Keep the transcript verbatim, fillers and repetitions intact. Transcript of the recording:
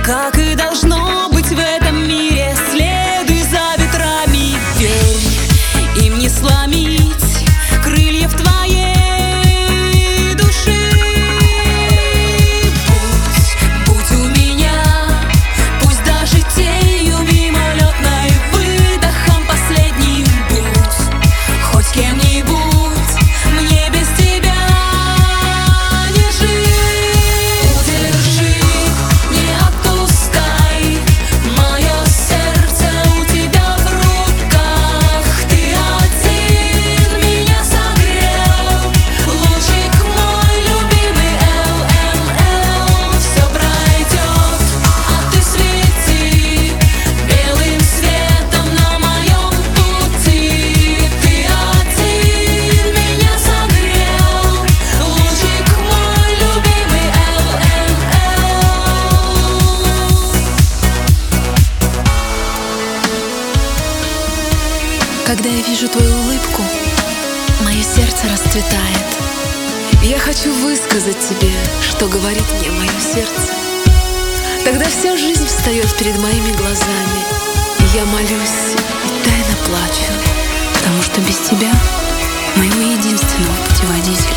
как и должно быть в этом мире. Следуй за ветрами, верь, им не сломить крыльев твоей души. Пусть, будь у меня, пусть даже тенью мимолетной, выдохом последним будь, хоть кем-нибудь, мне без тебя не жить. Удержи, не отпускай, мое сердце у тебя в руках. Ты один меня согрел, лучик мой любимый. эл эм эл, все пройдет, а ты свети белым светом на моем пути. Ты один меня согрел, лучик мой любимый. эл эм эл. Когда я вижу твою улыбку, мое сердце расцветает. Я хочу высказать тебе, что говорит мне мое сердце. Тогда вся жизнь встает перед моими глазами, и я молюсь и тайно плачу, потому что без тебя, моего единственного путеводителя,